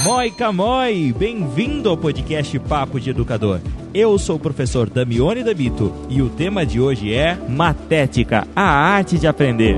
Moi Camoi, bem-vindo ao podcast Papo de Educador. Eu sou o professor Damione Dabito e o tema de hoje é Matética, a arte de aprender.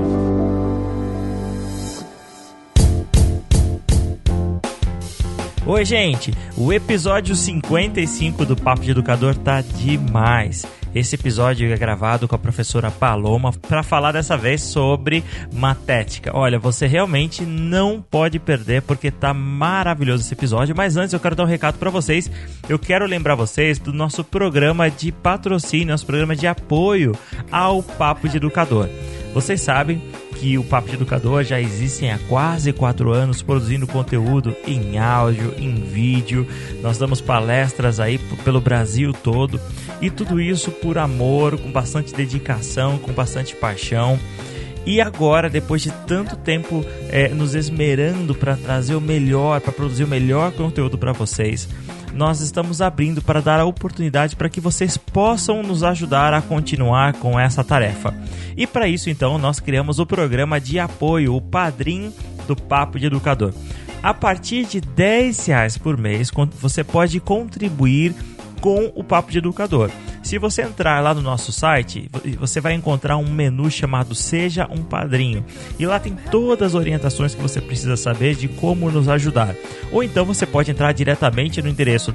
Oi, gente! O episódio 55 do Papo de Educador tá demais. Esse episódio é gravado com a professora Paloma para falar dessa vez sobre matética. Olha, você realmente não pode perder porque tá maravilhoso esse episódio. Mas antes eu quero dar um recado para vocês. Eu quero lembrar vocês do nosso programa de patrocínio, nosso programa de apoio ao Papo de Educador. Vocês sabem que o Papo de Educador já existe há quase 4 anos produzindo conteúdo em áudio, em vídeo. Nós damos palestras aí pelo Brasil todo e tudo isso por amor, com bastante dedicação, com bastante paixão. E agora, depois de tanto tempo nos esmerando para trazer o melhor, para produzir o melhor conteúdo para vocês, nós estamos abrindo para dar a oportunidade para que vocês possam nos ajudar a continuar com essa tarefa. E para isso, então, nós criamos o programa de apoio, o Padrim do Papo de Educador. A partir de R$10 por mês, você pode contribuir com o Papo de Educador. Se você entrar lá no nosso site, você vai encontrar um menu chamado Seja um Padrinho. E lá tem todas as orientações que você precisa saber de como nos ajudar. Ou então você pode entrar diretamente no endereço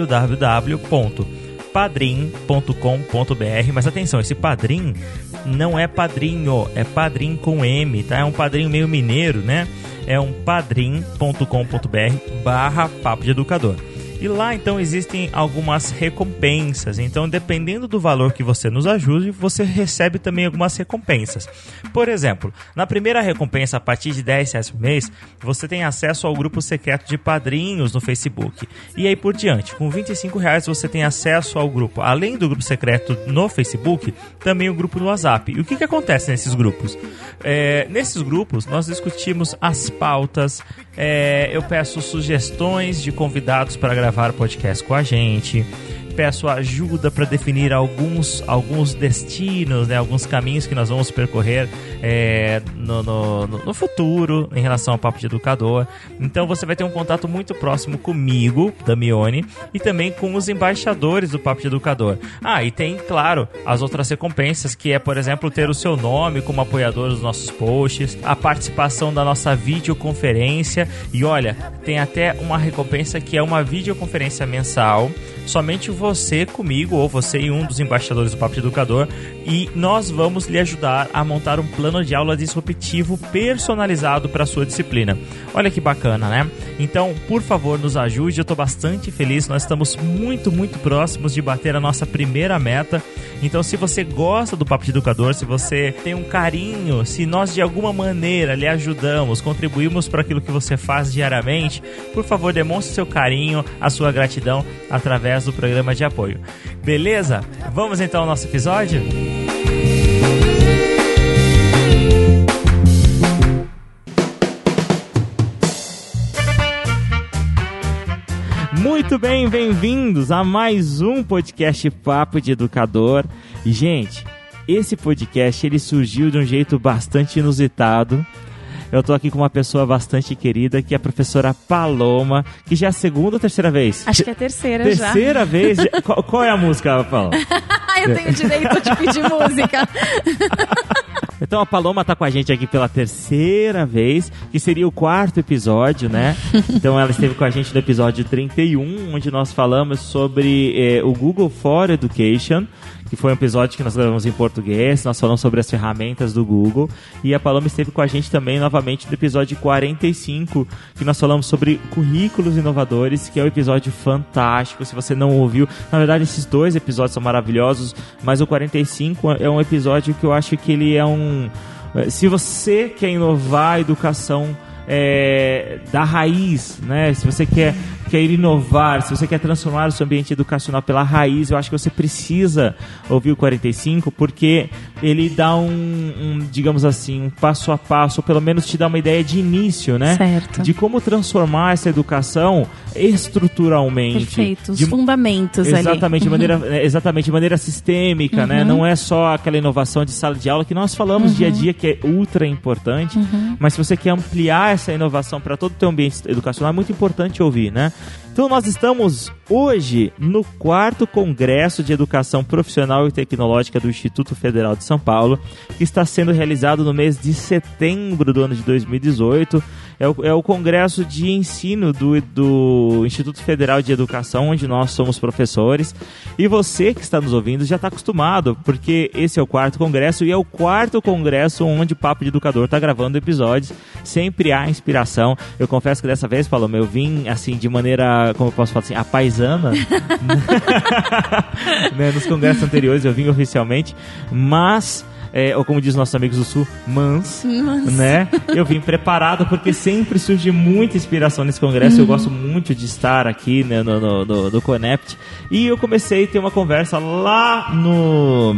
www.padrim.com.br. Mas atenção, esse Padrim não é padrinho, é Padrim com M, tá? É um padrinho meio mineiro, né? É um padrim.com.br/Papo de Educador. E lá, então, existem algumas recompensas. Então, dependendo do valor que você nos ajude, você recebe também algumas recompensas. Por exemplo, na primeira recompensa, a partir de R$10 por mês, você tem acesso ao grupo secreto de padrinhos no Facebook. E aí por diante. Com R$25, você tem acesso ao grupo. Além do grupo secreto no Facebook, também o grupo no WhatsApp. E o que acontece nesses grupos? Nesses grupos, nós discutimos as pautas. Eu peço sugestões de convidados para gravar podcast com a gente, peço ajuda para definir alguns destinos, né, alguns caminhos que nós vamos percorrer no futuro em relação ao Papo de Educador. Então você vai ter um contato muito próximo comigo, Damione, e também com os embaixadores do Papo de Educador. E tem, claro, as outras recompensas, que é, por exemplo, ter o seu nome como apoiador dos nossos posts, a participação da nossa videoconferência, e olha, tem até uma recompensa que é uma videoconferência mensal, somente você comigo ou você e um dos embaixadores do Papo de Educador, e nós vamos lhe ajudar a montar um plano de aula disruptivo personalizado para a sua disciplina. Olha que bacana, né? Então, por favor, nos ajude, eu estou bastante feliz, nós estamos muito, muito próximos de bater a nossa primeira meta. Então, se você gosta do Papo de Educador, se você tem um carinho, se nós de alguma maneira lhe ajudamos, contribuímos para aquilo que você faz diariamente, por favor, demonstre seu carinho, a sua gratidão através do programa de apoio. Beleza? Vamos então ao nosso episódio? Muito bem, bem-vindos a mais um podcast Papo de Educador. E, gente, esse podcast ele surgiu de um jeito bastante inusitado. Eu tô aqui com uma pessoa bastante querida, que é a professora Paloma, que já é a segunda ou terceira vez? Acho que é a terceira já. Terceira vez? Qual é a música, Paloma? Eu tenho direito de pedir música. Então a Paloma tá com a gente aqui pela terceira vez, que seria o 4º episódio, né? Então ela esteve com a gente no episódio 31, onde nós falamos sobre o Google for Education, que foi um episódio que nós gravamos em português, nós falamos sobre as ferramentas do Google, e a Paloma esteve com a gente também novamente no episódio 45, que nós falamos sobre currículos inovadores, que é um episódio fantástico. Se você não ouviu, na verdade esses 2 episódios são maravilhosos, mas o 45 é um episódio que eu acho que ele é se você quer inovar a educação da raiz, né? Se você quer quer inovar, se você quer transformar o seu ambiente educacional pela raiz, eu acho que você precisa ouvir o 45, porque ele dá digamos assim, um passo a passo, ou pelo menos te dá uma ideia de início, né? Certo. De como transformar essa educação estruturalmente. Perfeito, os fundamentos exatamente, ali. Exatamente, de maneira sistêmica, né? Não é só aquela inovação de sala de aula que nós falamos dia a dia, que é ultra importante, mas se você quer ampliar essa inovação para todo o teu ambiente educacional, é muito importante ouvir, né? Então nós estamos hoje no 4º Congresso de Educação Profissional e Tecnológica do Instituto Federal de São Paulo, que está sendo realizado no mês de setembro do ano de 2018. É o congresso de ensino do Instituto Federal de Educação, onde nós somos professores. E você que está nos ouvindo já está acostumado, porque esse é o 4º congresso e é o 4º congresso onde o Papo de Educador está gravando episódios. Sempre há inspiração. Eu confesso que dessa vez, Paloma, eu vim assim de maneira, como eu posso falar assim, apaisana. Né? Nos congressos anteriores eu vim oficialmente, mas... ou como diz nossos amigos do Sul, né? Eu vim preparado porque sempre surge muita inspiração nesse congresso. Eu gosto muito de estar aqui, né, no Conept. E eu comecei a ter uma conversa lá no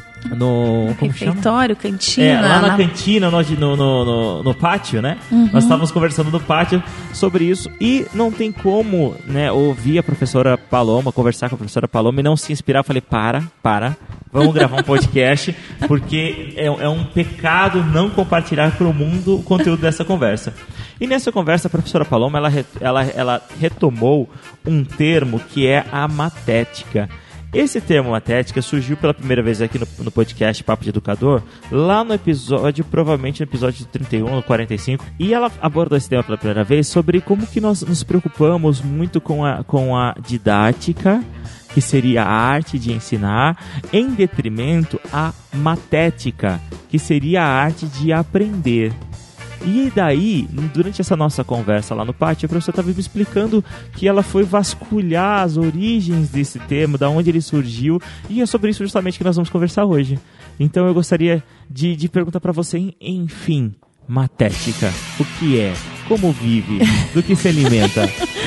refeitório, cantina. Lá na cantina, no pátio, né? Nós estávamos conversando no pátio sobre isso e não tem como, né, ouvir a professora Paloma, conversar com a professora Paloma e não se inspirar. Eu falei, para, vamos gravar um podcast, porque é um pecado não compartilhar para o mundo o conteúdo dessa conversa. E nessa conversa, a professora Paloma, ela retomou um termo que é a matética. Esse termo matética surgiu pela primeira vez aqui no podcast Papo de Educador, lá no episódio, provavelmente no episódio 31 ou 45, e ela abordou esse tema pela primeira vez sobre como que nós nos preocupamos muito com a didática, que seria a arte de ensinar, em detrimento à matética, que seria a arte de aprender. E daí, durante essa nossa conversa lá no pátio, a professora estava me explicando que ela foi vasculhar as origens desse termo, da onde ele surgiu, e é sobre isso justamente que nós vamos conversar hoje. Então eu gostaria de perguntar para você, enfim, matética, o que é? Como vive? Do que se alimenta?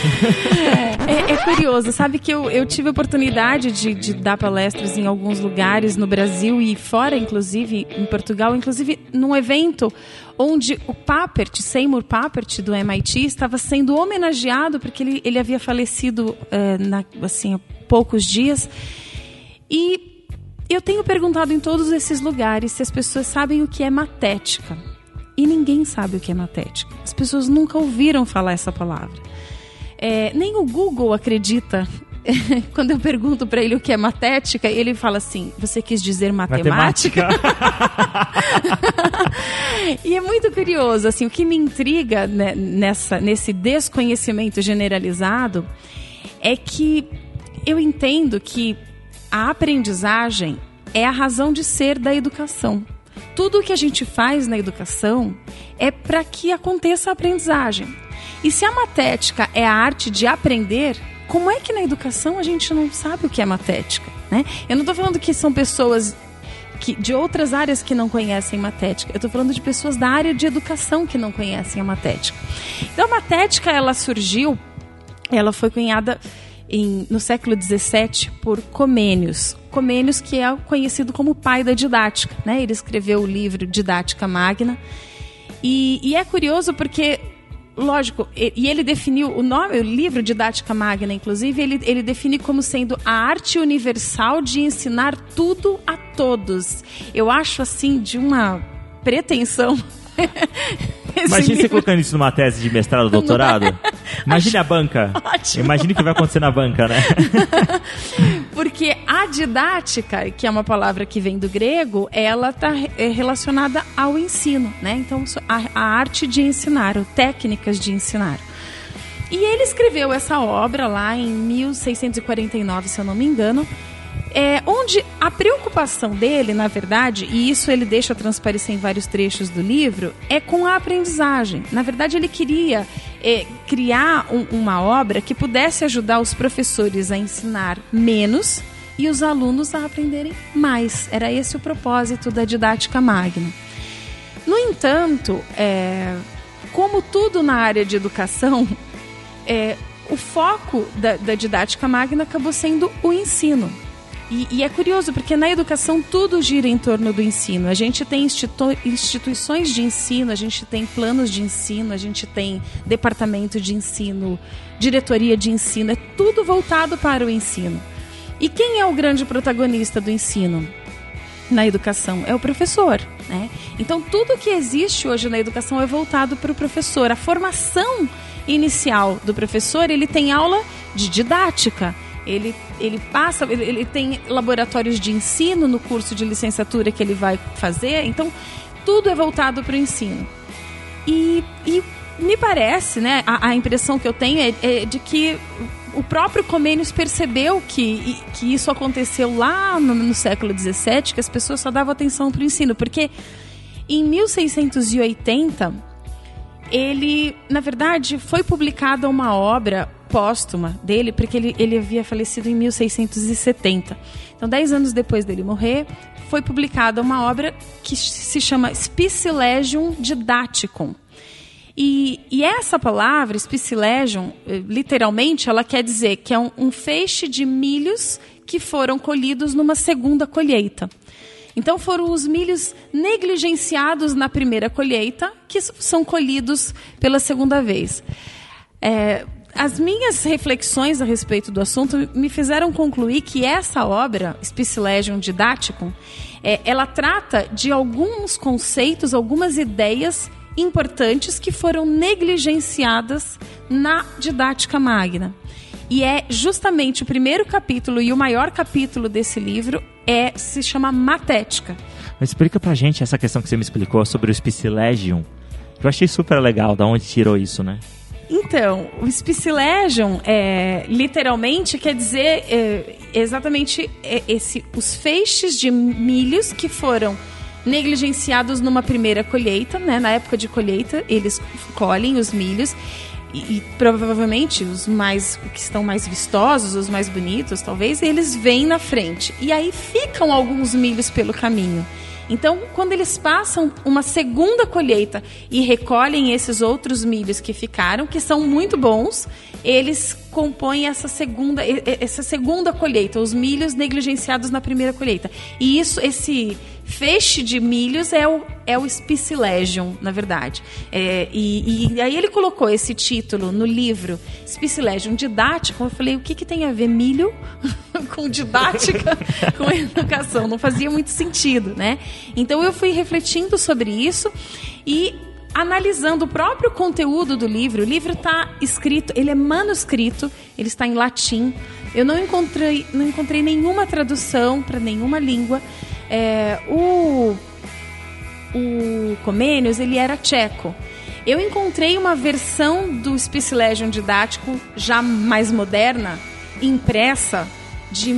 É curioso, sabe que eu tive a oportunidade de dar palestras em alguns lugares no Brasil e fora, inclusive, em Portugal, inclusive num evento onde o Papert, Seymour Papert, do MIT, estava sendo homenageado porque ele havia falecido assim, há poucos dias. E eu tenho perguntado em todos esses lugares se as pessoas sabem o que é matética. E ninguém sabe o que é matética. As pessoas nunca ouviram falar essa palavra. Nem o Google acredita. Quando eu pergunto para ele o que é matética, ele fala assim, você quis dizer matemática? E é muito curioso, assim, o que me intriga, né, nesse desconhecimento generalizado é que eu entendo que a aprendizagem é a razão de ser da educação. Tudo o que a gente faz na educação é para que aconteça a aprendizagem. E se a matética é a arte de aprender, como é que na educação a gente não sabe o que é matética, né? Eu não estou falando que são pessoas de outras áreas que não conhecem matética. Eu estou falando de pessoas da área de educação que não conhecem a matética. Então a matética, ela foi cunhada no século XVII por Comênios. Comênios, que é conhecido como o pai da didática, né? Ele escreveu o livro Didática Magna. E é curioso porque, lógico, e ele definiu o nome, o livro Didática Magna, inclusive, ele define como sendo a arte universal de ensinar tudo a todos. Eu acho, assim, de uma pretensão. Imagina você colocando isso numa tese de mestrado ou doutorado. Imagine a banca. Ótimo. Imagine o que vai acontecer na banca, né? Porque a didática, que é uma palavra que vem do grego, ela está relacionada ao ensino, né? Então, a arte de ensinar, ou técnicas de ensinar. E ele escreveu essa obra lá em 1649, se eu não me engano, onde a preocupação dele, na verdade, e isso ele deixa transparecer em vários trechos do livro, é com a aprendizagem. Na verdade, ele queria criar uma obra que pudesse ajudar os professores a ensinar menos e os alunos a aprenderem mais. Era esse o propósito da Didática Magna. No entanto, como tudo na área de educação, o foco da didática magna acabou sendo o ensino. E é curioso, porque na educação tudo gira em torno do ensino. A gente tem instituições de ensino, a gente tem planos de ensino, a gente tem departamento de ensino, diretoria de ensino, é tudo voltado para o ensino. E quem é o grande protagonista do ensino na educação? É o professor, né? Então tudo que existe hoje na educação é voltado para o professor. A formação inicial do professor, ele tem aula de didática. Ele tem laboratórios de ensino no curso de licenciatura que ele vai fazer. Então, tudo é voltado para o ensino. E me parece, né, a impressão que eu tenho é de que o próprio Comênios percebeu que isso aconteceu lá no século XVII, que as pessoas só davam atenção para o ensino. Porque em 1680, ele, na verdade, foi publicada uma obra póstuma dele, porque ele havia falecido em 1670. Então, 10 anos depois dele morrer, foi publicada uma obra que se chama Spicilegium Didaticum. E essa palavra, Spicilegium, literalmente, ela quer dizer que é um feixe de milhos que foram colhidos numa segunda colheita. Então, foram os milhos negligenciados na primeira colheita que são colhidos pela segunda vez. As minhas reflexões a respeito do assunto me fizeram concluir que essa obra, Spicilegium Didaticum, ela trata de alguns conceitos, algumas ideias importantes que foram negligenciadas na didática magna. E é justamente o primeiro capítulo e o maior capítulo desse livro se chama Matética. Mas explica pra gente essa questão que você me explicou sobre o Spicilegium. Eu achei super legal, da onde tirou isso, né? Então, o Spicilegium, literalmente, quer dizer exatamente os feixes de milhos que foram negligenciados numa primeira colheita, né? Na época de colheita, eles colhem os milhos e provavelmente os que estão mais vistosos, os mais bonitos, talvez, eles vêm na frente. E aí ficam alguns milhos pelo caminho. Então, quando eles passam uma segunda colheita e recolhem esses outros milhos que ficaram, que são muito bons, eles compõem essa segunda colheita, os milhos negligenciados na primeira colheita. E esse feixe de milhos é o Spicilegium, na verdade. E aí ele colocou esse título no livro, Spicilegium Didático. Eu falei, o que tem a ver milho com didática, com educação? Não fazia muito sentido, né? Então eu fui refletindo sobre isso e analisando o próprio conteúdo do livro. O livro está escrito, ele é manuscrito, ele está em latim. Eu não encontrei nenhuma tradução para nenhuma língua. O Comênios, ele era tcheco. Eu encontrei uma versão do Spicilegium Didático já mais moderna, impressa, de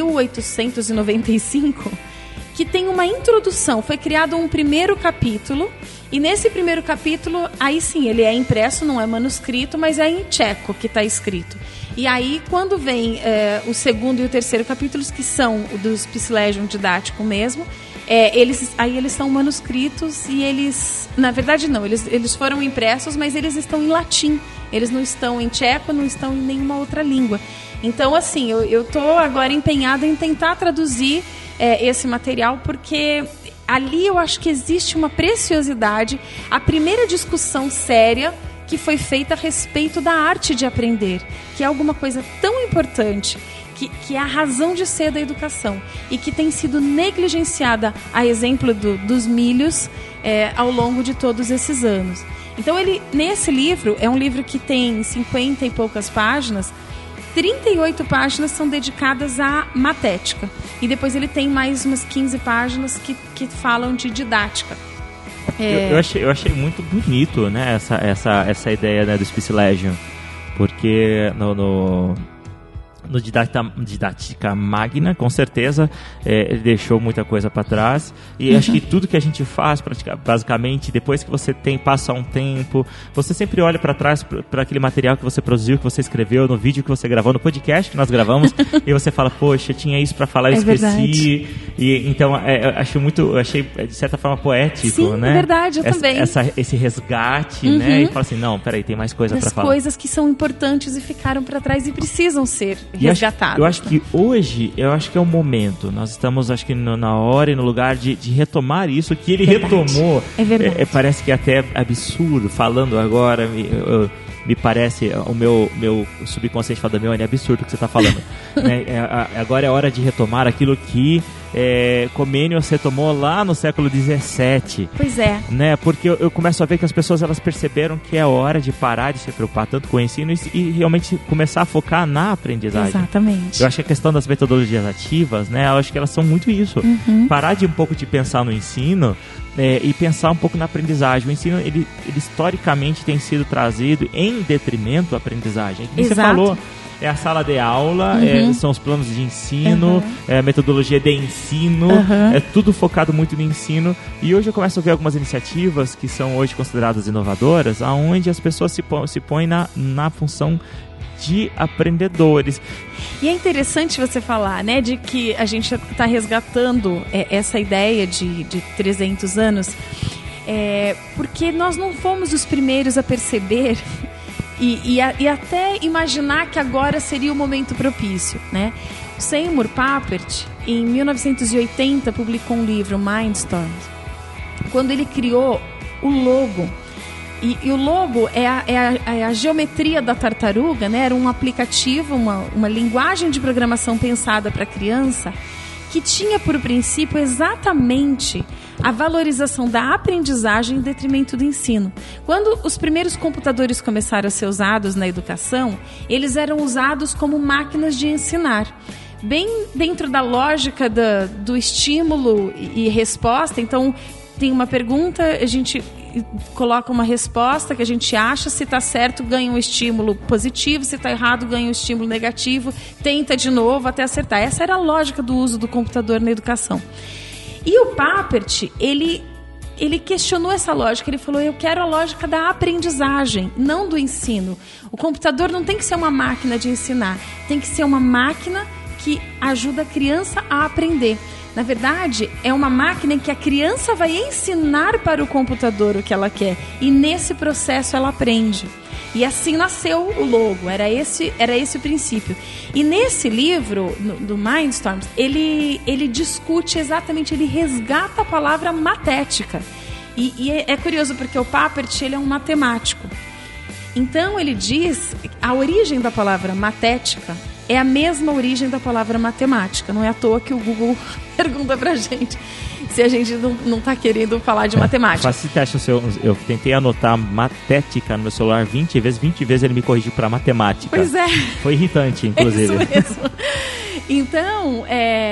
1895, que tem uma introdução. Foi criado um primeiro capítulo, e nesse primeiro capítulo, aí sim, ele é impresso, não é manuscrito, mas é em tcheco que está escrito. E aí, quando vem o segundo e o terceiro capítulos, que são o do Spicilegium Didático mesmo, eles são manuscritos e eles... Na verdade, não, eles foram impressos, mas eles estão em latim. Eles não estão em tcheco, não estão em nenhuma outra língua. Então, assim, eu estou agora empenhada em tentar traduzir esse material, porque ali eu acho que existe uma preciosidade, a primeira discussão séria que foi feita a respeito da arte de aprender, que é alguma coisa tão importante, que é a razão de ser da educação e que tem sido negligenciada, a exemplo dos milhos, ao longo de todos esses anos. Então, nesse livro, é um livro que tem 50 e poucas páginas, 38 páginas são dedicadas à matética. E depois ele tem mais umas 15 páginas que falam de didática. Eu achei muito bonito, né, essa ideia, né, do Spicilegium. Porque no Didática Magna, com certeza, ele deixou muita coisa para trás. E acho que tudo que a gente faz, basicamente, depois que você passa um tempo, você sempre olha para trás para aquele material que você produziu, que você escreveu, no vídeo que você gravou, no podcast que nós gravamos, e você fala, poxa, tinha isso para falar, eu esqueci. E então, eu achei de certa forma poético, sim, né? É verdade, eu também. Esse resgate, né? E fala assim, não, peraí, tem mais coisa para falar. Coisas que são importantes e ficaram para trás e precisam ser resgatadas. Eu acho que hoje, é o momento. Nós estamos, acho que na hora e no lugar de retomar isso que ele retomou. É verdade. Parece que é até absurdo, falando agora, me parece, o meu subconsciente fala, é absurdo o que você está falando. Né? Agora é hora de retomar aquilo que Comênios retomou lá no século XVII. Pois é. Né? Porque eu começo a ver que as pessoas elas perceberam que é hora de parar de se preocupar tanto com o ensino e realmente começar a focar na aprendizagem. Exatamente. Eu acho que a questão das metodologias ativas, né? Eu acho que elas são muito isso. Parar de um pouco de pensar no ensino e pensar um pouco na aprendizagem. O ensino, ele historicamente tem sido trazido em detrimento da aprendizagem. Como você falou, é a sala de aula, são os planos de ensino, é a metodologia de ensino, é tudo focado muito no ensino. E hoje eu começo a ver algumas iniciativas que são hoje consideradas inovadoras, onde as pessoas se põem na função de aprendedores. E é interessante você falar, né, de que a gente está resgatando essa ideia de 300 anos, porque nós não fomos os primeiros a perceber e até imaginar que agora seria o momento propício, né? O Seymour Papert, em 1980, publicou um livro, Mindstorms, quando ele criou o logo. E o logo é a geometria da tartaruga, né? Era um aplicativo, uma linguagem de programação pensada para criança, que tinha por princípio exatamente a valorização da aprendizagem em detrimento do ensino. Quando os primeiros computadores começaram a ser usados na educação, eles eram usados como máquinas de ensinar. Bem dentro da lógica do estímulo e resposta. Então, tem uma pergunta, a gente coloca uma resposta que a gente acha, se está certo ganha um estímulo positivo, se está errado ganha um estímulo negativo, tenta de novo até acertar. Essa era a lógica do uso do computador na educação. E o Papert, ele questionou essa lógica, ele falou, eu quero a lógica da aprendizagem, não do ensino. O computador não tem que ser uma máquina de ensinar, tem que ser uma máquina que ajuda a criança a aprender. Na verdade, é uma máquina em que a criança vai ensinar para o computador o que ela quer. E nesse processo ela aprende. E assim nasceu o logo, era esse o princípio. E nesse livro, do Mindstorms, ele discute exatamente, ele resgata a palavra matética. E é curioso porque o Papert, ele é um matemático. Então ele diz, a origem da palavra matética é a mesma origem da palavra matemática. Não é à toa que o Google pergunta pra gente se a gente não tá querendo falar de matemática. Faça esse teste, eu tentei anotar matética no meu celular 20 vezes ele me corrigiu pra matemática. Pois é. Foi irritante, inclusive. É isso mesmo. Então,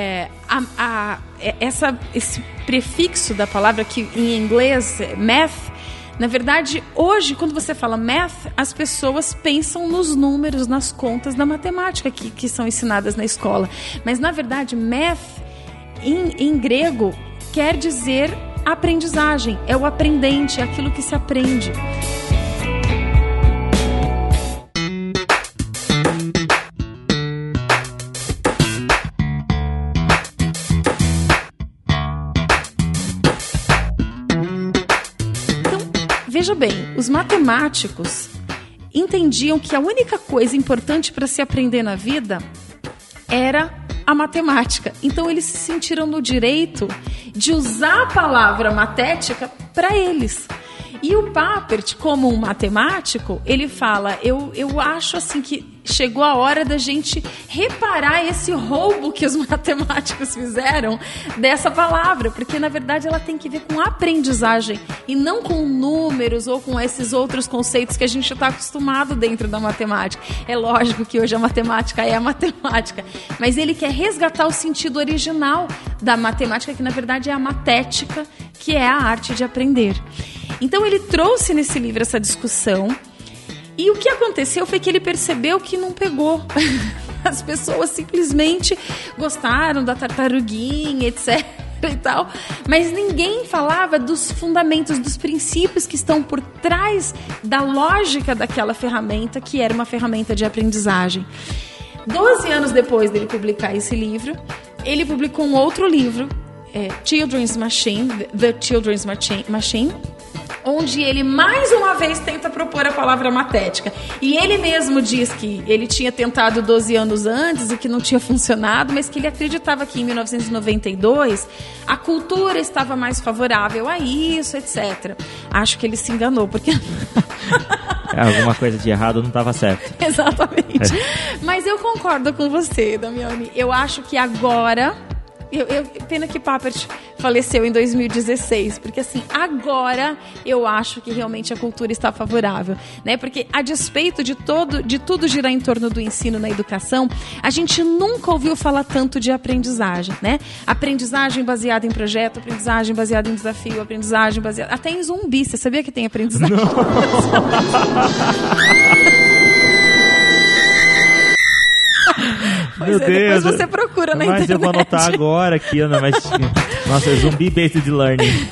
esse prefixo da palavra que em inglês é math, na verdade, hoje, quando você fala math, as pessoas pensam nos números, nas contas da matemática que são ensinadas na escola. Mas, na verdade, math, em grego, quer dizer aprendizagem. É o aprendente, é aquilo que se aprende. Veja bem, os matemáticos entendiam que a única coisa importante para se aprender na vida era a matemática. Então eles se sentiram no direito de usar a palavra matética para eles. E o Papert, como um matemático, ele fala, eu acho assim que chegou a hora da gente reparar esse roubo que os matemáticos fizeram dessa palavra, porque na verdade ela tem que ver com aprendizagem e não com números ou com esses outros conceitos que a gente está acostumado dentro da matemática. É lógico que hoje a matemática é a matemática, mas ele quer resgatar o sentido original da matemática, que na verdade é a matética, que é a arte de aprender. Então ele trouxe nesse livro essa discussão. E o que aconteceu foi que ele percebeu que não pegou. As pessoas simplesmente gostaram da tartaruguinha, etc. e tal, mas ninguém falava dos fundamentos, dos princípios que estão por trás da lógica daquela ferramenta, que era uma ferramenta de aprendizagem. 12 anos depois dele publicar esse livro, ele publicou um outro livro, Children's Machine, The Children's Machine, onde ele mais uma vez tenta propor a palavra matética. E ele mesmo diz que ele tinha tentado 12 anos antes e que não tinha funcionado, mas que ele acreditava que em 1992 a cultura estava mais favorável a isso, etc. Acho que ele se enganou, porque... Alguma coisa de errado não estava certo. Exatamente. Mas eu concordo com você, Damiani. Eu acho que agora... Pena que Papert faleceu em 2016, porque assim, agora eu acho que realmente a cultura está favorável, né? Porque a despeito de tudo girar em torno do ensino na educação, a gente nunca ouviu falar tanto de aprendizagem, né? Aprendizagem baseada em projeto, aprendizagem baseada em desafio, aprendizagem baseada... Até em zumbi, você sabia que tem aprendizagem? Meu Deus, depois você procura na internet. Mas eu vou anotar agora aqui, Ana, mas... Nossa, Zombie-Based Learning.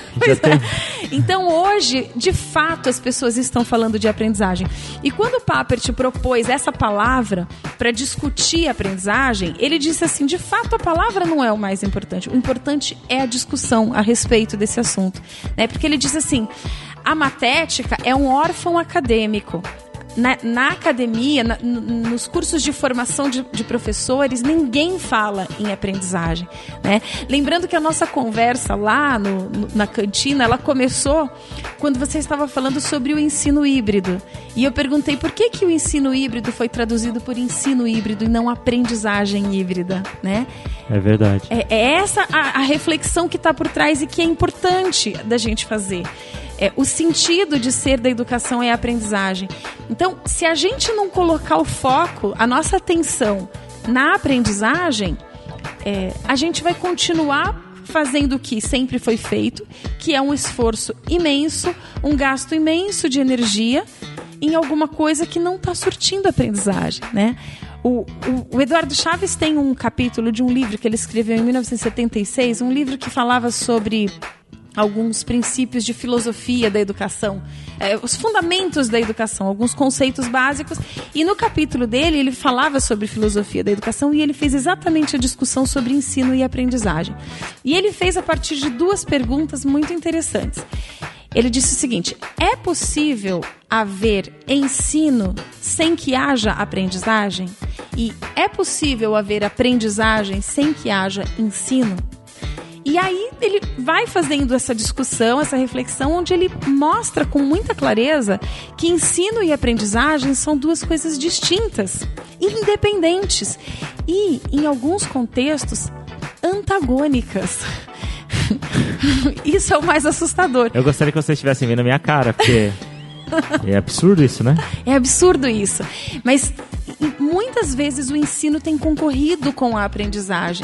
Então, hoje, de fato, as pessoas estão falando de aprendizagem. E quando o Papert propôs essa palavra para discutir a aprendizagem, ele disse assim, de fato, a palavra não é o mais importante. O importante é a discussão a respeito desse assunto, né? Porque ele disse assim, a matética é um órfão acadêmico. Na academia, nos cursos de formação de professores, ninguém fala em aprendizagem, né? Lembrando que a nossa conversa lá na cantina, ela começou quando você estava falando sobre o ensino híbrido. E eu perguntei por que o ensino híbrido foi traduzido por ensino híbrido e não aprendizagem híbrida, né? É verdade. É essa a reflexão que está por trás e que é importante da gente fazer. O sentido de ser da educação é a aprendizagem. Então, se a gente não colocar o foco, a nossa atenção na aprendizagem, a gente vai continuar fazendo o que sempre foi feito, que é um esforço imenso, um gasto imenso de energia em alguma coisa que não está surtindo aprendizagem, né? O Eduardo Chaves tem um capítulo de um livro que ele escreveu em 1976, um livro que falava sobre alguns princípios de filosofia da educação, os fundamentos da educação, alguns conceitos básicos, e no capítulo dele ele falava sobre filosofia da educação e ele fez exatamente a discussão sobre ensino e aprendizagem. E ele fez a partir de duas perguntas muito interessantes. Ele disse o seguinte: é possível haver ensino sem que haja aprendizagem? E é possível haver aprendizagem sem que haja ensino? E aí ele vai fazendo essa discussão, essa reflexão, onde ele mostra com muita clareza que ensino e aprendizagem são duas coisas distintas, independentes e, em alguns contextos, antagônicas. Isso é o mais assustador. Eu gostaria que vocês estivessem vendo a minha cara, porque é absurdo isso, né? É absurdo isso. Mas muitas vezes o ensino tem concorrido com a aprendizagem.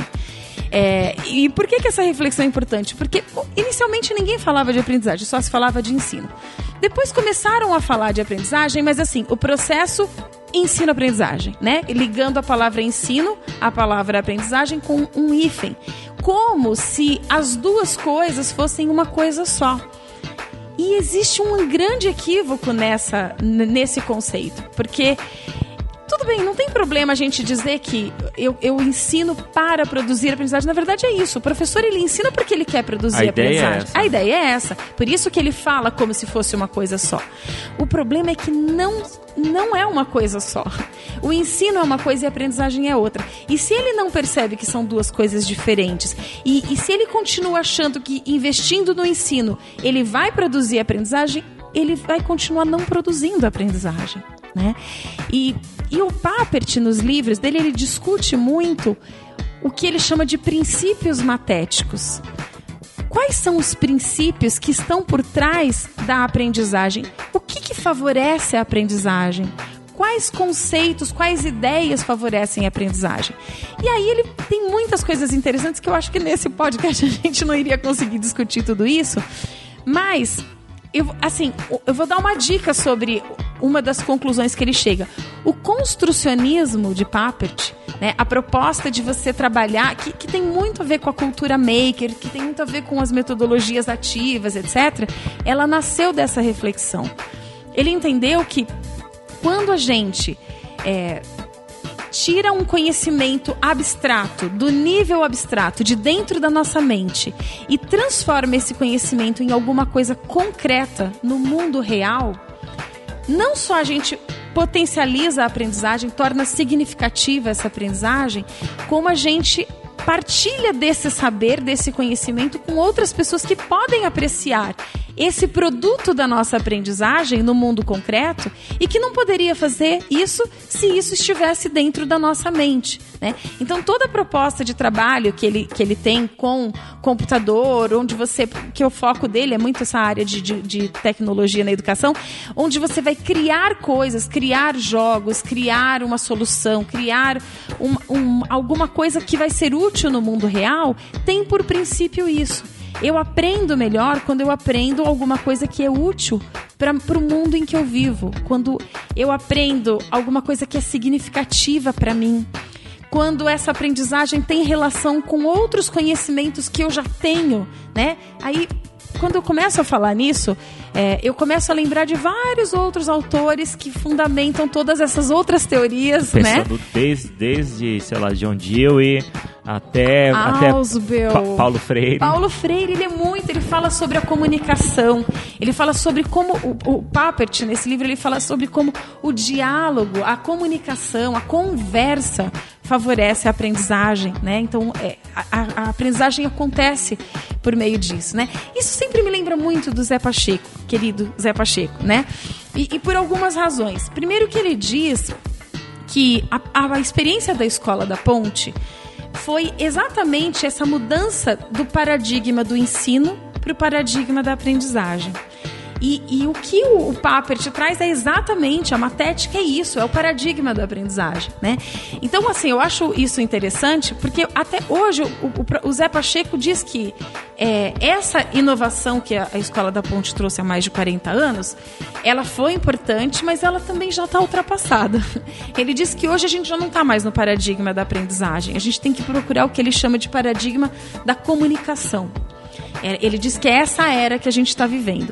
E por que essa reflexão é importante? Porque inicialmente ninguém falava de aprendizagem, só se falava de ensino. Depois começaram a falar de aprendizagem, mas assim, o processo ensino-aprendizagem, né? Ligando a palavra ensino, a palavra aprendizagem com um hífen. Como se as duas coisas fossem uma coisa só. E existe um grande equívoco nesse conceito, porque... Tudo bem, não tem problema a gente dizer que eu ensino para produzir aprendizagem. Na verdade é isso. O professor, ele ensina porque ele quer produzir aprendizagem. A ideia é essa. Por isso que ele fala como se fosse uma coisa só. O problema é que não é uma coisa só. O ensino é uma coisa e a aprendizagem é outra. E se ele não percebe que são duas coisas diferentes, e se ele continua achando que investindo no ensino ele vai produzir aprendizagem, ele vai continuar não produzindo aprendizagem, né? E o Papert, nos livros dele, ele discute muito o que ele chama de princípios matéticos. Quais são os princípios que estão por trás da aprendizagem? O que favorece a aprendizagem? Quais conceitos, quais ideias favorecem a aprendizagem? E aí ele tem muitas coisas interessantes que eu acho que nesse podcast a gente não iria conseguir discutir tudo isso. Mas, eu vou dar uma dica sobre uma das conclusões que ele chega. O construcionismo de Papert, né, a proposta de você trabalhar, que tem muito a ver com a cultura maker, que tem muito a ver com as metodologias ativas, etc., ela nasceu dessa reflexão. Ele entendeu que quando a gente tira um conhecimento abstrato, do nível abstrato, de dentro da nossa mente, e transforma esse conhecimento em alguma coisa concreta no mundo real, não só a gente potencializa a aprendizagem, torna significativa essa aprendizagem, como a gente partilha desse saber, desse conhecimento com outras pessoas que podem apreciar esse produto da nossa aprendizagem no mundo concreto e que não poderia fazer isso se isso estivesse dentro da nossa mente, né? Então, toda a proposta de trabalho que ele tem com computador, que o foco dele é muito essa área de tecnologia na educação, onde você vai criar coisas, criar jogos, criar uma solução, criar alguma coisa que vai ser útil no mundo real, tem por princípio isso. Eu aprendo melhor quando eu aprendo alguma coisa que é útil para o mundo em que eu vivo. Quando eu aprendo alguma coisa que é significativa para mim. Quando essa aprendizagem tem relação com outros conhecimentos que eu já tenho, né? Aí, quando eu começo a falar nisso, eu começo a lembrar de vários outros autores que fundamentam todas essas outras teorias, pensando, né? Desde, sei lá, John Dewey até Paulo Freire. Paulo Freire, ele fala sobre a comunicação, ele fala sobre como o Papert, nesse livro, ele fala sobre como o diálogo, a comunicação, a conversa favorece a aprendizagem, né? Então, a aprendizagem acontece por meio disso, né? Isso sempre me lembra muito do Zé Pacheco, querido Zé Pacheco, né? E por algumas razões. Primeiro que ele diz que a experiência da Escola da Ponte foi exatamente essa mudança do paradigma do ensino para o paradigma da aprendizagem. E o que o Papert traz é exatamente, a matética é isso, é o paradigma da aprendizagem, né? Então, assim, eu acho isso interessante, porque até hoje o Zé Pacheco diz que essa inovação que a Escola da Ponte trouxe há mais de 40 anos, ela foi importante, mas ela também já está ultrapassada. Ele diz que hoje a gente já não está mais no paradigma da aprendizagem, a gente tem que procurar o que ele chama de paradigma da comunicação. Ele diz que é essa era que a gente está vivendo.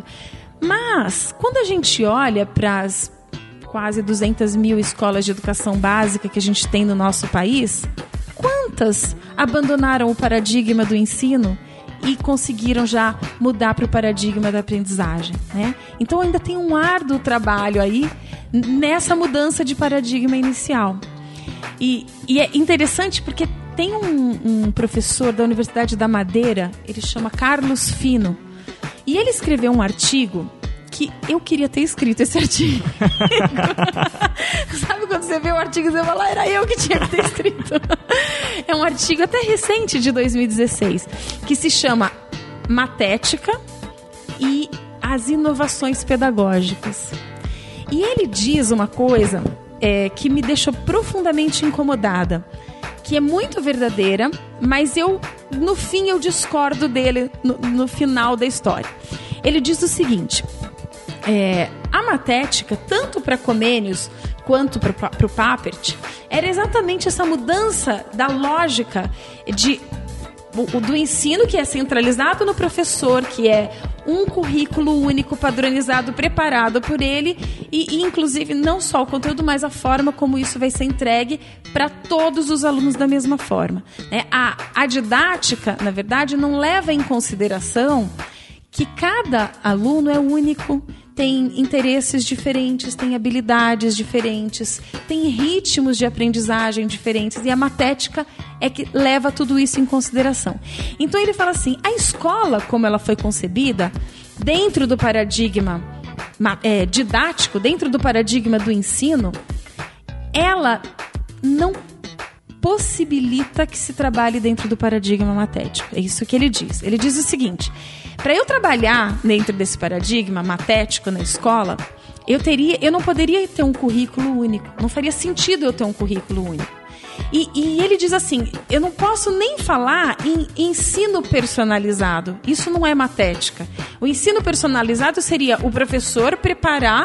Mas, quando a gente olha para as quase 200 mil escolas de educação básica que a gente tem no nosso país, quantas abandonaram o paradigma do ensino e conseguiram já mudar para o paradigma da aprendizagem, né? Então, ainda tem um árduo trabalho aí nessa mudança de paradigma inicial. E é interessante porque tem um professor da Universidade da Madeira, ele chama Carlos Fino, e ele escreveu um artigo que eu queria ter escrito esse artigo. Sabe quando você vê o artigo e você fala, era eu que tinha que ter escrito. É um artigo até recente, de 2016, que se chama Matética e as inovações pedagógicas. E ele diz uma coisa que me deixou profundamente incomodada, que é muito verdadeira, mas no fim eu discordo dele no final da história. Ele diz o seguinte: a matética, tanto para Comenius quanto para o Papert, era exatamente essa mudança da lógica do ensino, que é centralizado no professor, que é um currículo único, padronizado, preparado por ele, e inclusive não só o conteúdo, mas a forma como isso vai ser entregue para todos os alunos da mesma forma, né? A didática, na verdade, não leva em consideração que cada aluno é único, tem interesses diferentes, tem habilidades diferentes, tem ritmos de aprendizagem diferentes, e a matética é que leva tudo isso em consideração. Então ele fala assim, a escola, como ela foi concebida, dentro do paradigma didático, dentro do paradigma do ensino, ela não possibilita que se trabalhe dentro do paradigma matético. É isso que ele diz. Ele diz o seguinte: para eu trabalhar dentro desse paradigma matético na escola, eu não poderia ter um currículo único. Não faria sentido eu ter um currículo único. E ele diz assim, eu não posso nem falar em ensino personalizado. Isso não é matética. O ensino personalizado seria o professor preparar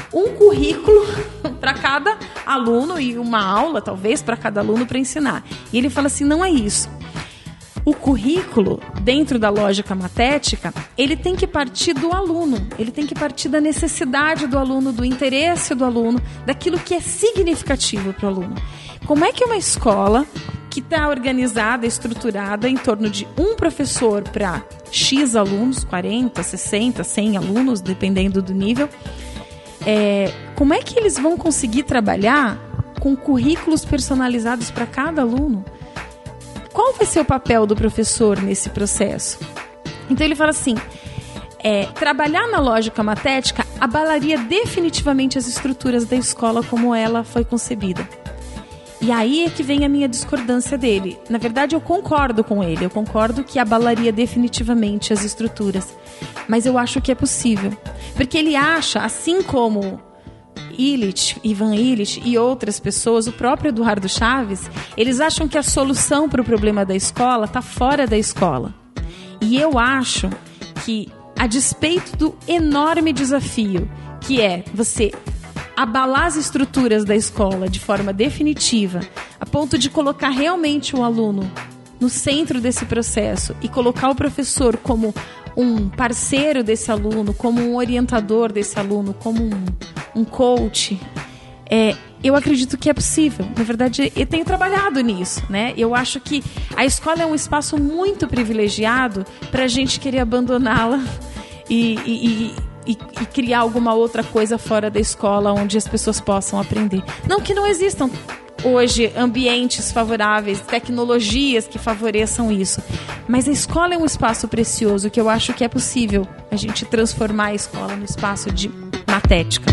um currículo para cada aluno e uma aula, talvez, para cada aluno para ensinar. E ele fala assim, não é isso. O currículo, dentro da lógica matética, ele tem que partir do aluno, ele tem que partir da necessidade do aluno, do interesse do aluno, daquilo que é significativo para o aluno. Como é que uma escola que está organizada, estruturada em torno de um professor para X alunos, 40, 60, 100 alunos, dependendo do nível, como é que eles vão conseguir trabalhar com currículos personalizados para cada aluno? Qual vai ser o papel do professor nesse processo? Então ele fala assim, trabalhar na lógica matética abalaria definitivamente as estruturas da escola como ela foi concebida. E aí é que vem a minha discordância dele. Na verdade, eu concordo com ele. Eu concordo que abalaria definitivamente as estruturas. Mas eu acho que é possível. Porque ele acha, assim como Ivan Illich e outras pessoas, o próprio Eduardo Chaves, eles acham que a solução para o problema da escola está fora da escola. E eu acho que, a despeito do enorme desafio que é você abalar as estruturas da escola de forma definitiva, a ponto de colocar realmente o aluno no centro desse processo e colocar o professor como um parceiro desse aluno, como um orientador desse aluno, como um coach, eu acredito que é possível. Na verdade, eu tenho trabalhado nisso, né? Eu acho que a escola é um espaço muito privilegiado para a gente querer abandoná-la e criar alguma outra coisa fora da escola onde as pessoas possam aprender. Não que não existam hoje ambientes favoráveis, tecnologias que favoreçam isso, mas a escola é um espaço precioso que eu acho que é possível a gente transformar a escola no espaço de matética.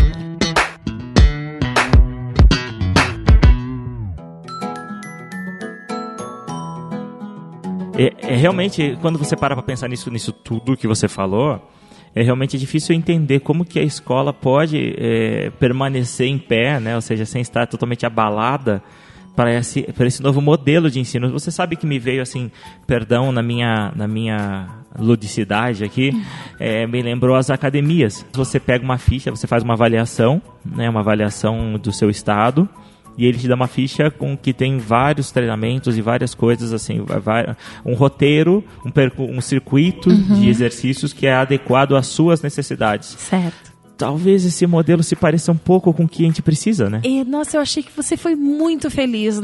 Realmente, quando você para pensar nisso tudo que você falou, é realmente difícil entender como que a escola pode permanecer em pé, né? Ou seja, sem estar totalmente abalada para esse novo modelo de ensino. Você sabe que me veio assim, perdão, na minha ludicidade aqui, me lembrou as academias. Você pega uma ficha, você faz uma avaliação, né? Uma avaliação do seu estado, e ele te dá uma ficha que tem vários treinamentos e várias coisas, assim, um roteiro, um circuito de exercícios que é adequado às suas necessidades. Certo. Talvez esse modelo se pareça um pouco com o que a gente precisa, né? Nossa, eu achei que você foi muito feliz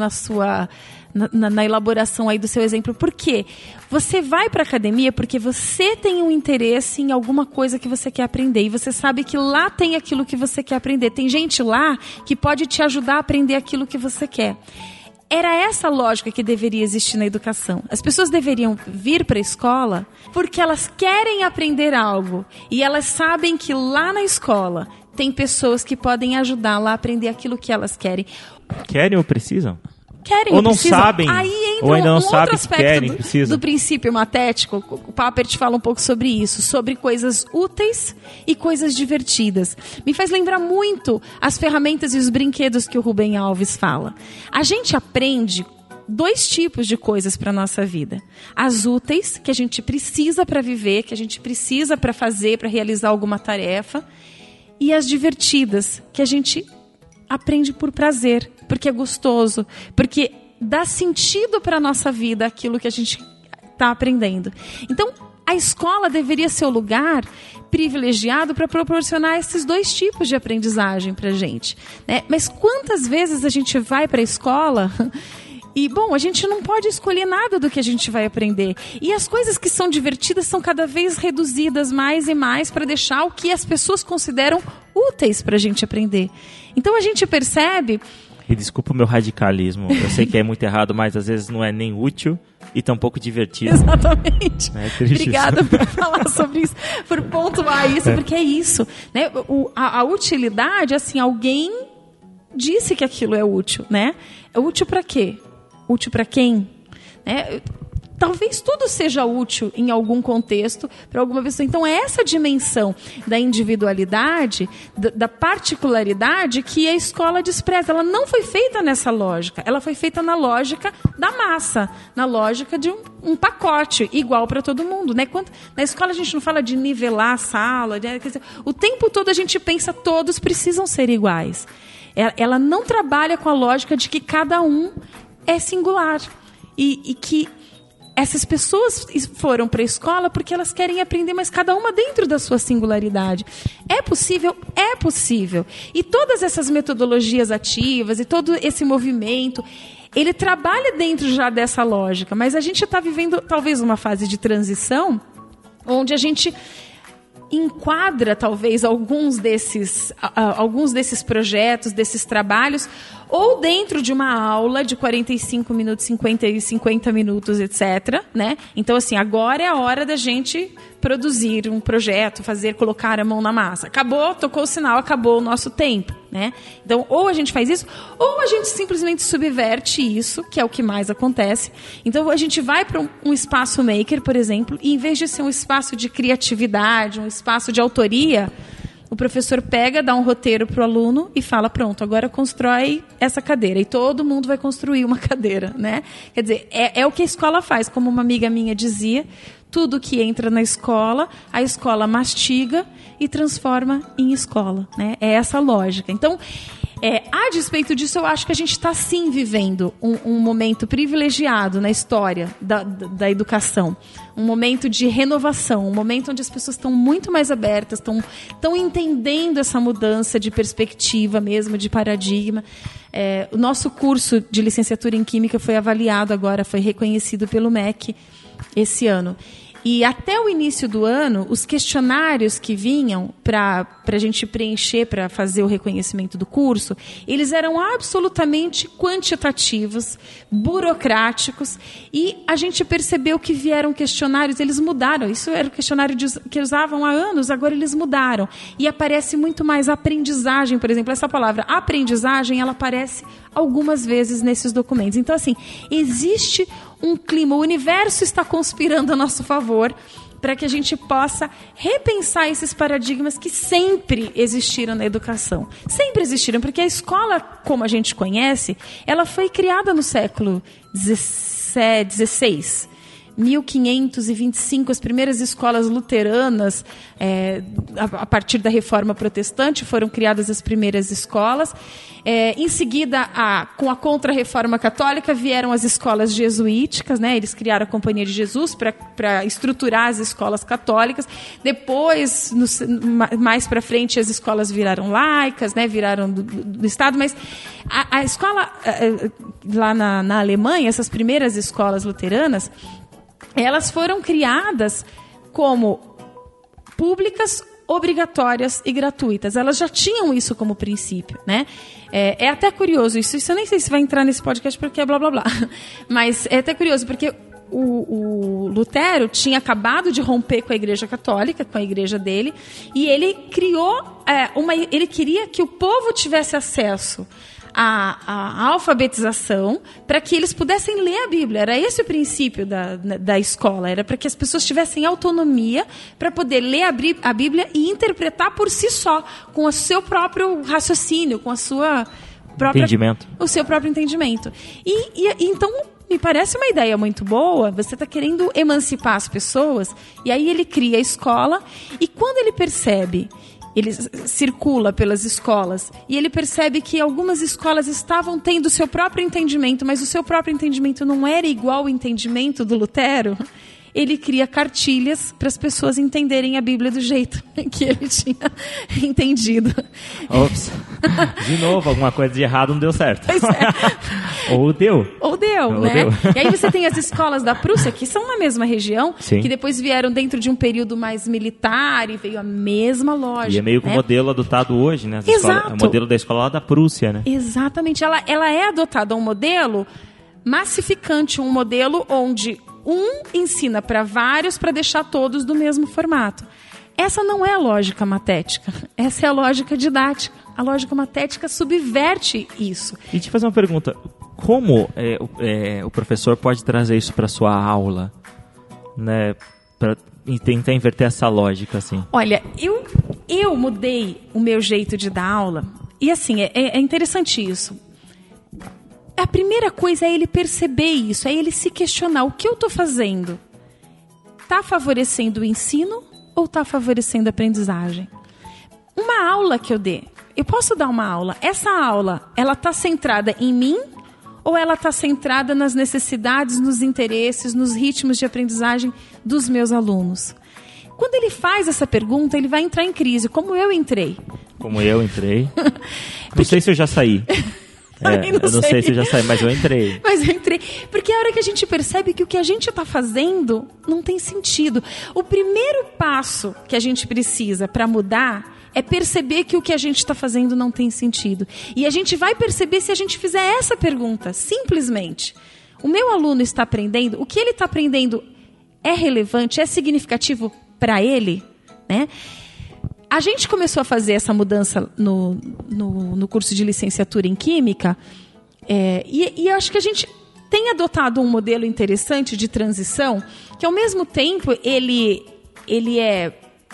na elaboração aí do seu exemplo. Por quê? Você vai para a academia porque você tem um interesse em alguma coisa que você quer aprender. E você sabe que lá tem aquilo que você quer aprender. Tem gente lá que pode te ajudar a aprender aquilo que você quer. Era essa lógica que deveria existir na educação. As pessoas deveriam vir para a escola porque elas querem aprender algo. E elas sabem que lá na escola tem pessoas que podem ajudá-la a aprender aquilo que elas querem. Querem ou precisam? Querem ou não precisam. sabem, aí entra ou ainda não um sabem outro que aspecto querem, do princípio matético. O Papert fala um pouco sobre isso, sobre coisas úteis e coisas divertidas. Me faz lembrar muito as ferramentas e os brinquedos que o Rubem Alves fala. A gente aprende 2 tipos de coisas para a nossa vida. As úteis, que a gente precisa para viver, que a gente precisa para fazer, para realizar alguma tarefa. E as divertidas, que a gente aprende por prazer, porque é gostoso, porque dá sentido para a nossa vida aquilo que a gente está aprendendo. Então, a escola deveria ser o lugar privilegiado para proporcionar esses 2 tipos de aprendizagem para a gente, né? Mas quantas vezes a gente vai para a escola e, bom, a gente não pode escolher nada do que a gente vai aprender. E as coisas que são divertidas são cada vez reduzidas mais e mais para deixar o que as pessoas consideram úteis para a gente aprender. Então a gente percebe... E desculpa o meu radicalismo, eu sei que é muito errado, mas às vezes não é nem útil e tampouco divertido. Exatamente. Obrigada por falar sobre isso, por pontuar isso, porque é isso, né? A utilidade, assim, alguém disse que aquilo é útil, né? É útil para quê? Útil para quem? Né? talvez tudo seja útil em algum contexto para alguma pessoa. Então, é essa dimensão da individualidade, da particularidade que a escola despreza. Ela não foi feita nessa lógica. Ela foi feita na lógica da massa, na lógica de um pacote igual para todo mundo, né? Na escola a gente não fala de nivelar a sala, né? Quer dizer, o tempo todo a gente pensa todos precisam ser iguais. Ela não trabalha com a lógica de que cada um é singular e que essas pessoas foram para a escola porque elas querem aprender, mas cada uma dentro da sua singularidade. É possível? É possível. E todas essas metodologias ativas e todo esse movimento, ele trabalha dentro já dessa lógica, mas a gente está vivendo talvez uma fase de transição onde a gente enquadra talvez alguns desses projetos, desses trabalhos, ou dentro de uma aula de 45 minutos, 50 minutos, etc. Né? Então, assim, agora é a hora da gente produzir um projeto, colocar a mão na massa. Acabou, tocou o sinal, acabou o nosso tempo. Né? Então, ou a gente faz isso, ou a gente simplesmente subverte isso, que é o que mais acontece. Então, a gente vai para um espaço maker, por exemplo, e em vez de ser um espaço de criatividade, um espaço de autoria, o professor pega, dá um roteiro para o aluno e fala, pronto, agora constrói essa cadeira. E todo mundo vai construir uma cadeira. Né? Quer dizer, é o que a escola faz. Como uma amiga minha dizia, tudo que entra na escola, a escola mastiga e transforma em escola. Né? É essa a lógica. Então, a despeito disso, eu acho que a gente está sim vivendo um momento privilegiado na história da educação. Um momento de renovação, um momento onde as pessoas estão muito mais abertas, estão entendendo essa mudança de perspectiva mesmo, de paradigma. O nosso curso de licenciatura em Química foi avaliado agora, foi reconhecido pelo MEC esse ano. E até o início do ano, os questionários que vinham para a gente preencher, para fazer o reconhecimento do curso, eles eram absolutamente quantitativos, burocráticos, e a gente percebeu que vieram questionários, eles mudaram. Isso era o questionário que usavam há anos, agora eles mudaram. E aparece muito mais aprendizagem, por exemplo. Essa palavra aprendizagem, ela aparece algumas vezes nesses documentos. Então, assim, existe um clima, o universo está conspirando a nosso favor para que a gente possa repensar esses paradigmas que sempre existiram na educação. Sempre existiram, porque a escola, como a gente conhece, ela foi criada no século XVI. 1525, as primeiras escolas luteranas, a partir da Reforma Protestante, foram criadas as primeiras escolas. Em seguida, com a Contra-Reforma Católica, vieram as escolas jesuíticas, né? Eles criaram a Companhia de Jesus para estruturar as escolas católicas. Depois, mais para frente, as escolas viraram laicas, né? Viraram do Estado. Mas a escola, lá na Alemanha, essas primeiras escolas luteranas, elas foram criadas como públicas, obrigatórias e gratuitas. Elas já tinham isso como princípio, né? É até curioso isso. Eu nem sei se vai entrar nesse podcast porque é blá, blá, blá. Mas é até curioso porque o Lutero tinha acabado de romper com a Igreja Católica, com a igreja dele, e ele criou ele queria que o povo tivesse acesso a alfabetização para que eles pudessem ler a Bíblia. Era esse o princípio da escola. Era para que as pessoas tivessem autonomia para poder ler a Bíblia e interpretar por si só, com o seu próprio raciocínio, com a sua própria, o seu próprio entendimento. E então, me parece uma ideia muito boa. Você está querendo emancipar as pessoas, e aí ele cria a escola, e quando ele percebe, ele circula pelas escolas e ele percebe que algumas escolas estavam tendo o seu próprio entendimento, mas o seu próprio entendimento não era igual ao entendimento do Lutero. Ele cria cartilhas para as pessoas entenderem a Bíblia do jeito que ele tinha entendido. Ops. De novo, alguma coisa de errado não deu certo. Pois é. Ou deu, né? E aí você tem as escolas da Prússia, que são na mesma região, sim, que depois vieram dentro de um período mais militar e veio a mesma lógica. E é meio que o modelo adotado hoje, né? Exato. É o modelo da escola lá da Prússia, né? Exatamente. Ela é adotada um modelo massificante, um modelo onde ensina para vários para deixar todos do mesmo formato. Essa não é a lógica matética, essa é a lógica didática. A lógica matética subverte isso. E te fazer uma pergunta, como o professor pode trazer isso para sua aula, né? Para tentar inverter essa lógica, assim. Olha, eu mudei o meu jeito de dar aula. E assim, é interessante isso. A primeira coisa é ele perceber isso, é ele se questionar. O que eu estou fazendo? Está favorecendo o ensino ou está favorecendo a aprendizagem? Uma aula que eu dê, eu posso dar uma aula. Essa aula, ela está centrada em mim ou ela está centrada nas necessidades, nos interesses, nos ritmos de aprendizagem dos meus alunos? Quando ele faz essa pergunta, ele vai entrar em crise, como eu entrei. Como eu entrei? Não sei se eu já saí. Eu não sei se eu já saí, mas eu entrei. Porque é a hora que a gente percebe que o que a gente está fazendo não tem sentido. O primeiro passo que a gente precisa para mudar é perceber que o que a gente está fazendo não tem sentido. E a gente vai perceber se a gente fizer essa pergunta, simplesmente. O meu aluno está aprendendo? O que ele está aprendendo é relevante, é significativo para ele? Né? A gente começou a fazer essa mudança no curso de licenciatura em Química e eu acho que a gente tem adotado um modelo interessante de transição que, ao mesmo tempo, ele é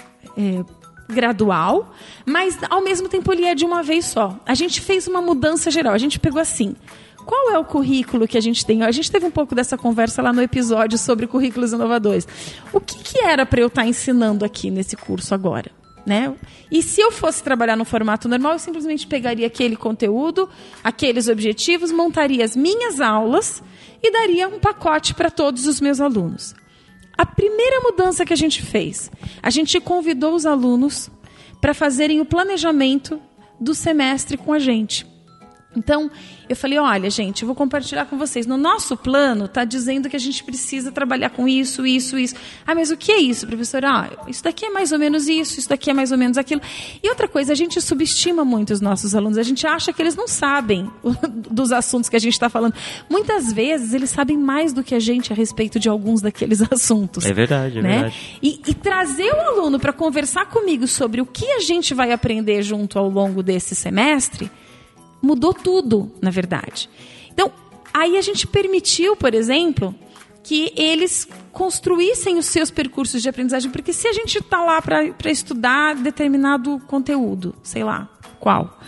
gradual, mas, ao mesmo tempo, ele é de uma vez só. A gente fez uma mudança geral. A gente pegou assim... Qual é o currículo que a gente tem? A gente teve um pouco dessa conversa lá no episódio sobre currículos inovadores. O que era para eu estar ensinando aqui nesse curso agora? Né? E se eu fosse trabalhar no formato normal, eu simplesmente pegaria aquele conteúdo, aqueles objetivos, montaria as minhas aulas e daria um pacote para todos os meus alunos. A primeira mudança que a gente fez, a gente convidou os alunos para fazerem o planejamento do semestre com a gente. Então, eu falei, olha, gente, eu vou compartilhar com vocês. No nosso plano, está dizendo que a gente precisa trabalhar com isso, isso, isso. Ah, mas o que é isso, professora? Isso daqui é mais ou menos isso daqui é mais ou menos aquilo. E outra coisa, a gente subestima muito os nossos alunos. A gente acha que eles não sabem dos assuntos que a gente está falando. Muitas vezes, eles sabem mais do que a gente a respeito de alguns daqueles assuntos. É verdade, né? Verdade. E trazer o aluno para conversar comigo sobre o que a gente vai aprender junto ao longo desse semestre... mudou tudo, na verdade. Então, aí a gente permitiu, por exemplo, que eles construíssem os seus percursos de aprendizagem, porque se a gente está lá para estudar determinado conteúdo, sei lá, qual,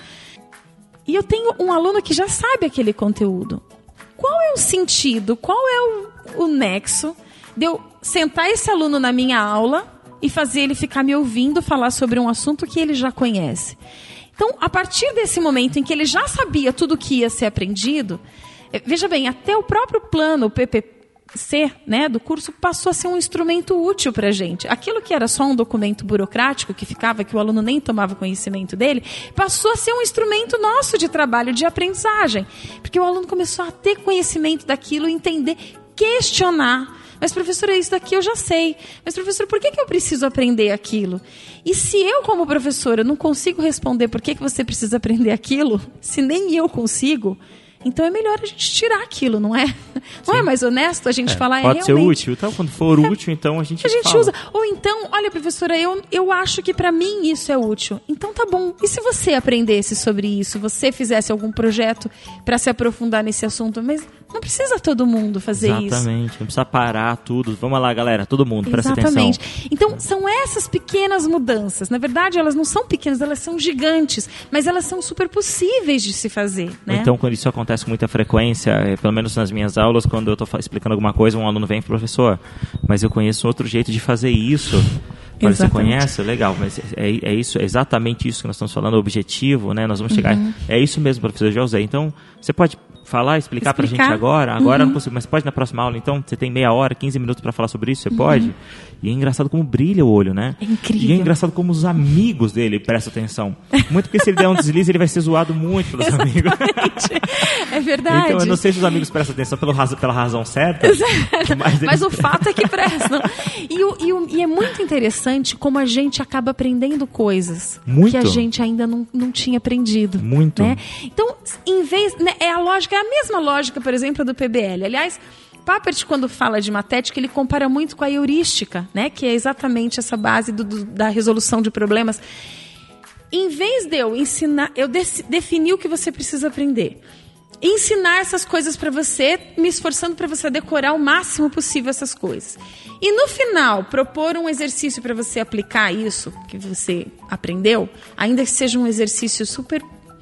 e eu tenho um aluno que já sabe aquele conteúdo, qual é o sentido, qual é o nexo de eu sentar esse aluno na minha aula e fazer ele ficar me ouvindo falar sobre um assunto que ele já conhece? Então, a partir desse momento em que ele já sabia tudo o que ia ser aprendido, veja bem, até o próprio plano, o PPC, né, do curso, passou a ser um instrumento útil para a gente. Aquilo que era só um documento burocrático, que ficava, que o aluno nem tomava conhecimento dele, passou a ser um instrumento nosso de trabalho, de aprendizagem. Porque o aluno começou a ter conhecimento daquilo, entender, questionar. Mas, professora, isso daqui eu já sei. Mas, professora, por que eu preciso aprender aquilo? E se eu, como professora, não consigo responder por que você precisa aprender aquilo, se nem eu consigo, então é melhor a gente tirar aquilo, não é? Não é mais honesto a gente falar? Pode ser útil. Então, quando for útil, então a gente fala. Usa. Ou então, olha, professora, eu acho que para mim isso é útil. Então tá bom. E se você aprendesse sobre isso, você fizesse algum projeto para se aprofundar nesse assunto? Mas não precisa todo mundo fazer isso. Exatamente. Não precisa parar tudo. Vamos lá, galera. Todo mundo, presta atenção. Exatamente. Então, são essas pequenas mudanças. Na verdade, elas não são pequenas, elas são gigantes. Mas elas são super possíveis de se fazer, né? Então, quando isso acontece com muita frequência, pelo menos nas minhas aulas, quando eu estou explicando alguma coisa, um aluno vem, professor, mas eu conheço outro jeito de fazer isso. Mas você conhece? Legal, mas é isso, é exatamente isso que nós estamos falando, o objetivo, né? Nós vamos chegar. É isso mesmo, professor, eu já usei. Então, você pode explicar pra gente agora? Agora eu não consigo, mas pode na próxima aula, então? Você tem meia hora, 15 minutos para falar sobre isso? Você pode? E é engraçado como brilha o olho, né? É incrível. E é engraçado como os amigos dele prestam atenção. Muito porque se ele der um deslize, ele vai ser zoado muito pelos amigos. É verdade. Então, eu não sei se os amigos prestam atenção pela razão certa. Mas o fato é que prestam. E é muito interessante como a gente acaba aprendendo coisas que a gente ainda não tinha aprendido. Muito. Né? Então, em vez... Né, é a mesma lógica, por exemplo, do PBL. Aliás, Papert, quando fala de matética, ele compara muito com a heurística, né? Que é exatamente essa base da resolução de problemas. Em vez de eu ensinar, eu defini o que você precisa aprender. ensinar essas coisas para você, me esforçando para você decorar o máximo possível essas coisas. E no final, propor um exercício para você aplicar isso que você aprendeu, ainda que seja um exercício super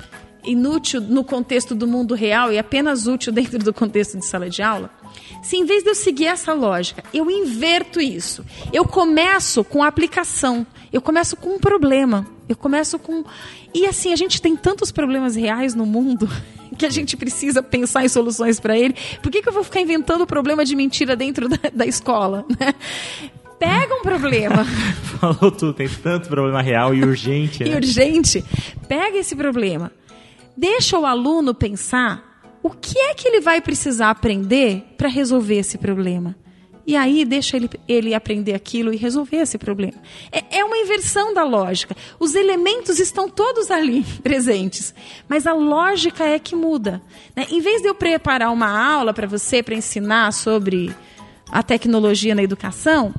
inútil no contexto do mundo real e apenas útil dentro do contexto de sala de aula, se em vez de eu seguir essa lógica, eu inverto isso. Eu começo com a aplicação, eu começo com um problema, eu começo com... E assim, a gente tem tantos problemas reais no mundo que a gente precisa pensar em soluções para ele. Por que eu vou ficar inventando problema de mentira dentro da escola, né? Pega um problema. Falou tudo, tem tanto problema real e urgente, né? E urgente. Pega esse problema. Deixa o aluno pensar o que é que ele vai precisar aprender para resolver esse problema. E aí deixa ele aprender aquilo e resolver esse problema. É uma inversão da lógica. Os elementos estão todos ali presentes, mas a lógica é que muda, né? Em vez de eu preparar uma aula para você, para ensinar sobre a tecnologia na educação,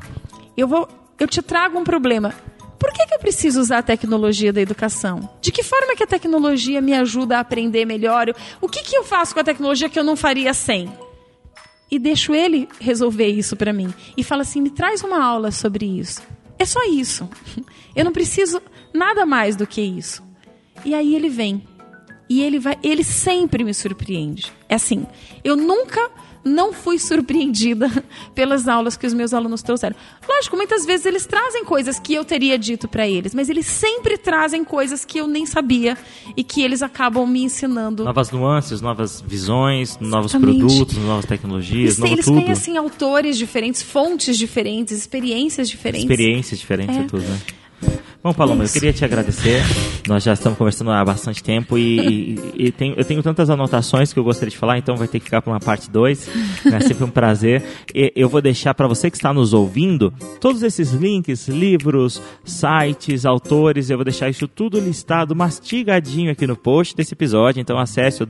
eu te trago um problema. Por que eu preciso usar a tecnologia da educação? De que forma que a tecnologia me ajuda a aprender melhor? O que eu faço com a tecnologia que eu não faria sem? E deixo ele resolver isso para mim. E fala assim, me traz uma aula sobre isso. É só isso. Eu não preciso nada mais do que isso. E aí ele vem. E ele sempre me surpreende. É assim, eu nunca não fui surpreendida pelas aulas que os meus alunos trouxeram. Lógico, muitas vezes eles trazem coisas que eu teria dito para eles, mas eles sempre trazem coisas que eu nem sabia e que eles acabam me ensinando. Novas nuances, novas visões, novos produtos, novas tecnologias, novo eles tudo. Eles têm, assim, autores diferentes, fontes diferentes, experiências diferentes. Experiências diferentes é tudo, né? Bom, Paloma, eu queria te agradecer. Nós já estamos conversando há bastante tempo e eu tenho tantas anotações que eu gostaria de falar, então vai ter que ficar para uma parte 2. É sempre um prazer. Eu vou deixar para você que está nos ouvindo todos esses links, livros, sites, autores. Eu vou deixar isso tudo listado, mastigadinho aqui no post desse episódio. Então acesse o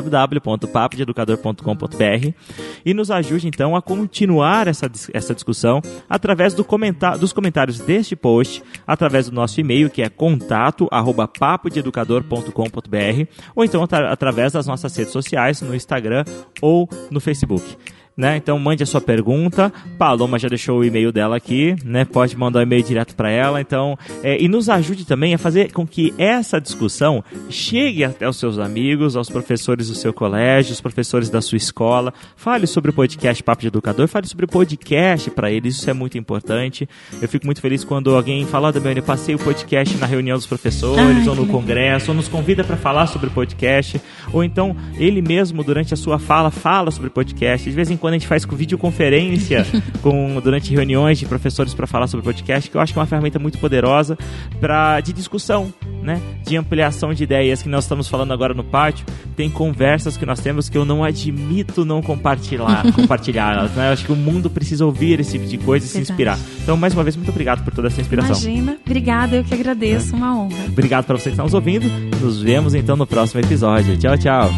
www.papodeeducador.com.br e nos ajude então a continuar essa discussão através dos comentários deste post, através do nosso e-mail, que é contato@papodeeducador.com.br, ou então através das nossas redes sociais, no Instagram ou no Facebook. Né? Então mande a sua pergunta. Paloma já deixou o e-mail dela aqui, né? Pode mandar o e-mail direto para ela. Então, e nos ajude também a fazer com que essa discussão chegue até os seus amigos, aos professores do seu colégio, os professores da sua escola. Fale sobre o podcast Papo de Educador, fale sobre o podcast para eles, isso é muito importante. Eu fico muito feliz quando alguém fala, eu passei o podcast na reunião dos professores, ou no congresso, ou nos convida para falar sobre o podcast, ou então ele mesmo durante a sua fala sobre o podcast. De vez em quando a gente faz com videoconferência durante reuniões de professores para falar sobre o podcast, que eu acho que é uma ferramenta muito poderosa de discussão, né? De ampliação de ideias que nós estamos falando agora no pátio. Tem conversas que nós temos que eu não admito não compartilhar, né? Eu acho que o mundo precisa ouvir esse tipo de coisa e se inspirar. Então, mais uma vez, muito obrigado por toda essa inspiração. Imagina, obrigada, eu que agradeço, uma honra. Obrigado para você que está nos ouvindo. Nos vemos então no próximo episódio. Tchau, tchau.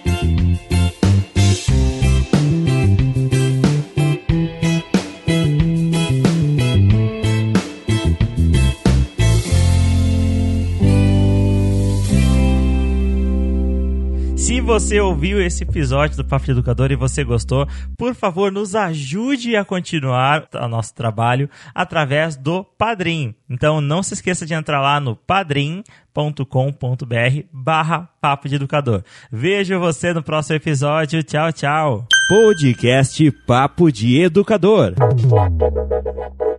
Se você ouviu esse episódio do Papo de Educador e você gostou, por favor, nos ajude a continuar o nosso trabalho através do Padrim. Então, não se esqueça de entrar lá no padrim.com.br/Papo de Educador. Vejo você no próximo episódio. Tchau, tchau. Podcast Papo de Educador.